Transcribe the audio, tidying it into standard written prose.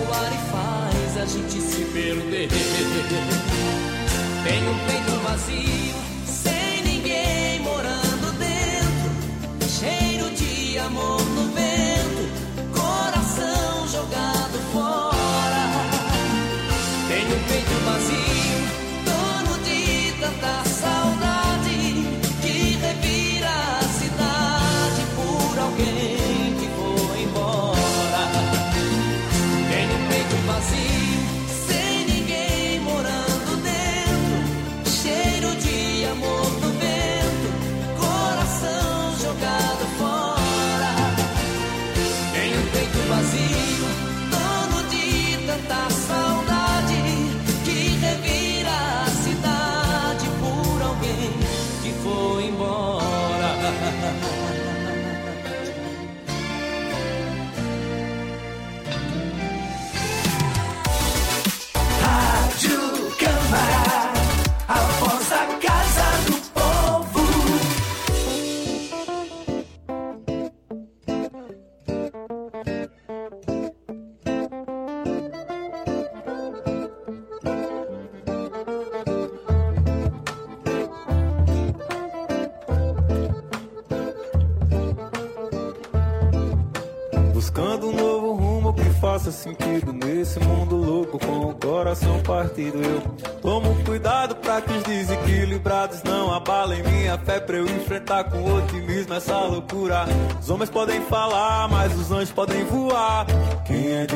ar e faz a gente se perder. Tem um peito vazio, sem ninguém morando dentro, cheiro de amor no vento, coração jogado fora. Tem um peito vazio, dono de tanta saudade, que revira a cidade por alguém que foi embora. Tem um peito vazio, sem ninguém morando dentro, cheiro de amor no vento, coração jogado fora. Tem um peito vazio, dono de tanta saudade, que revira a cidade por alguém que foi embora. Rádio Câmara, a voz da Casa do Povo. Buscando um novo rumo que faça sentido nesse mundo louco, com o coração partido. Eu tomo cuidado pra que os desequilibrados não abalem minha fé, pra eu enfrentar com otimismo essa loucura. Os homens podem falar, mas os anjos podem voar. Quem é de